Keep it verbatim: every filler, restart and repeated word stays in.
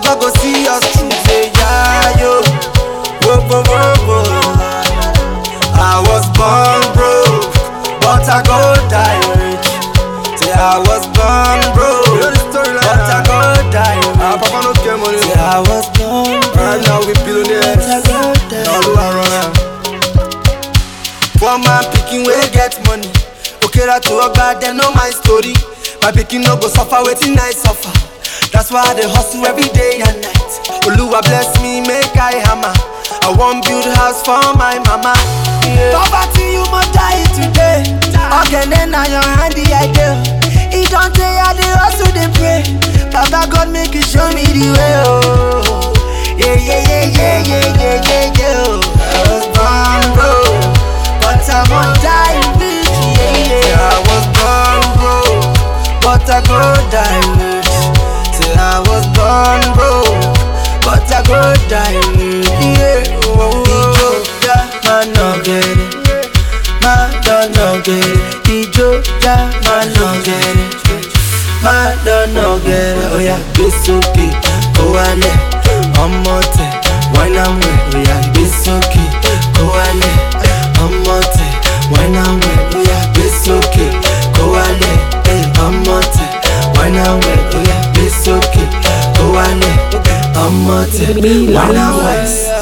God go see us through. Say yeah yo, whoa, whoa, whoa, whoa. I was born broke, but I go die rich. Say I was born broke, but I go die rich. Ah, Papa no get money. Say I was born broke, right now we billionaires. But I go die rich. Poor man picking we get money. Okay, that to a God, they know my story. My picking no go suffer, waiting I suffer. That's why I dey hustle every day and night. Oluwa bless me, make I hammer. I want build house for my mama. Yeah. Poverty, you must die today. Again, then now your handy I do. It don't tell you the hustle they pray. Baba God make you show me the way. Oh, yeah, yeah, yeah, yeah, yeah, yeah, yeah, yeah. I was born broke, but I won't die rich. Yeah, yeah. I was born broke, but I go die rich. Say I was born broke, but I go die rich. Yeah. Man no get it, man don't no get it. Ijo ja, man no get it, man don't no get it. Oh yeah, it's okay, go ale, omote, when I'm with. Oh yeah, it's okay, go ale, omote, when I'm with. Oh yeah, it's okay, go ale, omote, when I'm with. Oh yeah, it's okay, go ale, omote, when I'm with.